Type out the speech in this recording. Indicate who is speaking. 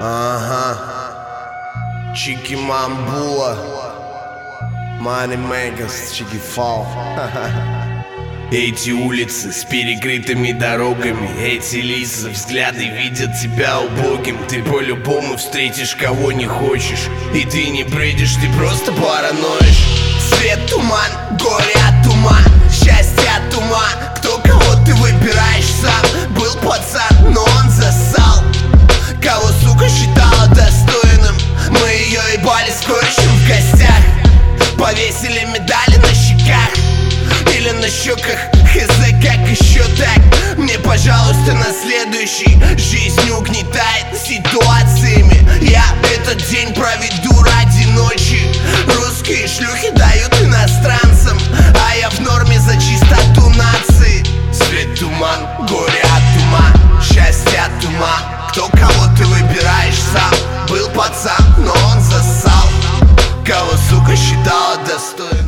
Speaker 1: Ага. Чики Мамбула, Money Makers, Чики Фал. Эти улицы с перекрытыми дорогами, эти лица, взгляды видят тебя убогим. Ты по-любому встретишь кого не хочешь, и ты не бредишь, ты просто параноишь. Свет, туман, горе от ума, счастье от ума. Кто кого ты выбираешь сам? Был пацан, но он засал. Кого, сука, считала достойным? Мы ее ебали скотчем в гостях. Повесили медали на щеках или на щеках, хз, как еще так. Мне, пожалуйста, на следующий. Жизнь угнетает ситуациями. Я этот день проведу ради ночи. Русские шлюхи дают иностранцам, а я в норме за чистоту нации. Свет, туман, горе от ума, счастье от ума. Кто кого ты выбираешь сам? Был пацан, но он засал. Кого, сука, считала достойным?